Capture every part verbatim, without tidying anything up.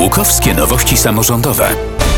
Łukowskie nowości samorządowe.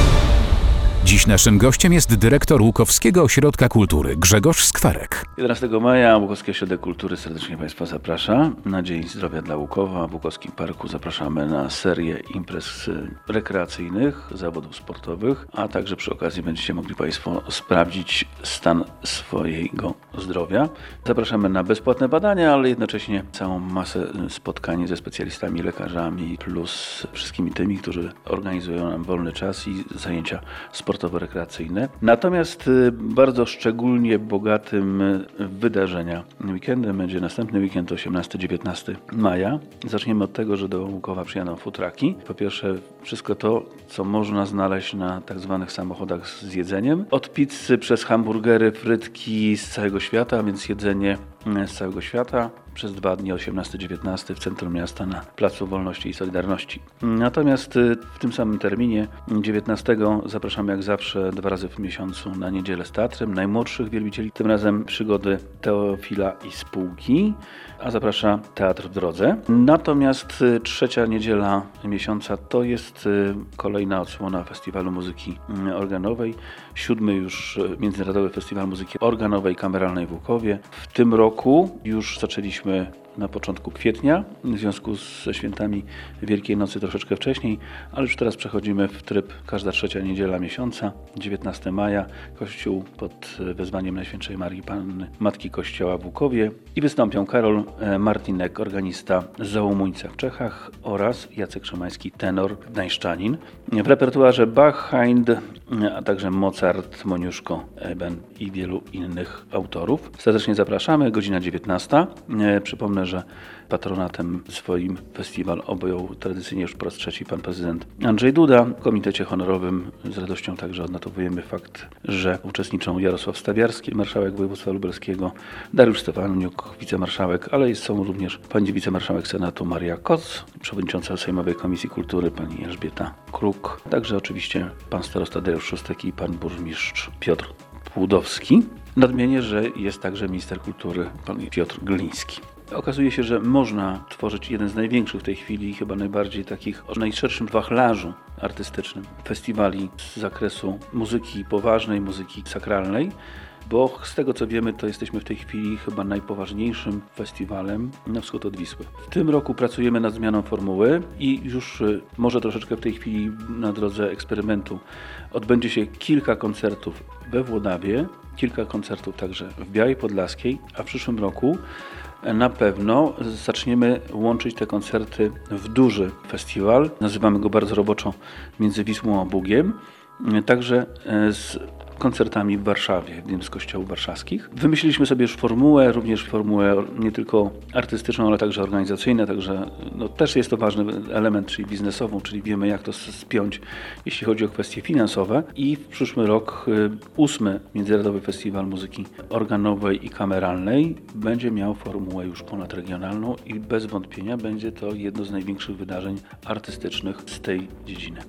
Dziś naszym gościem jest dyrektor Łukowskiego Ośrodka Kultury Grzegorz Skwarek. jedenastego maja Łukowski Ośrodek Kultury serdecznie Państwa zaprasza na Dzień Zdrowia dla Łukowa. W Łukowskim Parku zapraszamy na serię imprez rekreacyjnych, zawodów sportowych, a także przy okazji będziecie mogli Państwo sprawdzić stan swojego zdrowia. Zapraszamy na bezpłatne badania, ale jednocześnie całą masę spotkań ze specjalistami, lekarzami, plus wszystkimi tymi, którzy organizują nam wolny czas i zajęcia sportowe. rekreacyjne. Natomiast bardzo szczególnie bogatym wydarzenia weekendem będzie następny weekend osiemnastego dziewiętnastego maja. Zaczniemy od tego, że do Łukowa przyjadą futraki. Po pierwsze wszystko to, co można znaleźć na tak zwanych samochodach z jedzeniem. Od pizzy przez hamburgery, frytki z całego świata, więc jedzenie z całego świata. Przez dwa dni, osiemnasty dziewiętnasty w centrum miasta na Placu Wolności i Solidarności. Natomiast w tym samym terminie, dziewiętnastego zapraszamy jak zawsze dwa razy w miesiącu na niedzielę z teatrem najmłodszych wielbicieli, tym razem przygody Teofila i spółki, a zaprasza Teatr w Drodze. Natomiast trzecia niedziela miesiąca to jest kolejna odsłona Festiwalu Muzyki Organowej, siódmy już Międzynarodowy Festiwal Muzyki Organowej Kameralnej w Łukowie. W tym roku już zaczęliśmy na początku kwietnia, w związku ze świętami Wielkiej Nocy troszeczkę wcześniej, ale już teraz przechodzimy w tryb każda trzecia niedziela miesiąca, dziewiętnastego maja, Kościół pod wezwaniem Najświętszej Marii Panny, Matki Kościoła w Łukowie i wystąpią Karol Martinek, organista z Załomuńca w Czechach oraz Jacek Szymański, tenor gdańszczanin. W repertuarze Bach, Haydn, a także Mozart, Moniuszko, Eben i wielu innych autorów. Serdecznie zapraszamy, godzina dziewiętnasta. Przypomnę, że patronatem swoim festiwal objął tradycyjnie już po raz trzeci pan prezydent Andrzej Duda. W komitecie honorowym z radością także odnotowujemy fakt, że uczestniczą Jarosław Stawiarski, marszałek województwa lubelskiego, Dariusz Stefaniuk, wicemarszałek, ale są również pani wicemarszałek Senatu Maria Koc, przewodnicząca Sejmowej Komisji Kultury pani Elżbieta Kruk, także oczywiście pan starosta Dariusz Szóstek i pan burmistrz Piotr Płudowski. Nadmienię, że jest także minister kultury pan Piotr Gliński. Okazuje się, że można tworzyć jeden z największych w tej chwili, chyba najbardziej takich o najszerszym wachlarzu artystycznym festiwali z zakresu muzyki poważnej, muzyki sakralnej, bo z tego co wiemy, to jesteśmy w tej chwili chyba najpoważniejszym festiwalem na wschód od Wisły. W tym roku pracujemy nad zmianą formuły i już może troszeczkę w tej chwili na drodze eksperymentu odbędzie się kilka koncertów we Włodawie, kilka koncertów także w Białej Podlaskiej, a w przyszłym roku na pewno zaczniemy łączyć te koncerty w duży festiwal. Nazywamy go bardzo roboczo Między Wisłą a Bugiem. Także z koncertami w Warszawie, w jednym z kościołów warszawskich. Wymyśliliśmy sobie już formułę, również formułę nie tylko artystyczną, ale także organizacyjną, także no, też jest to ważny element, czyli biznesową, czyli wiemy jak to spiąć, jeśli chodzi o kwestie finansowe. I w przyszły rok ósmy Międzynarodowy Festiwal Muzyki Organowej i Kameralnej będzie miał formułę już ponadregionalną i bez wątpienia będzie to jedno z największych wydarzeń artystycznych z tej dziedziny.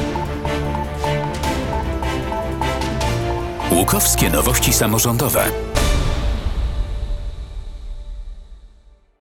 Łukowskie nowości samorządowe.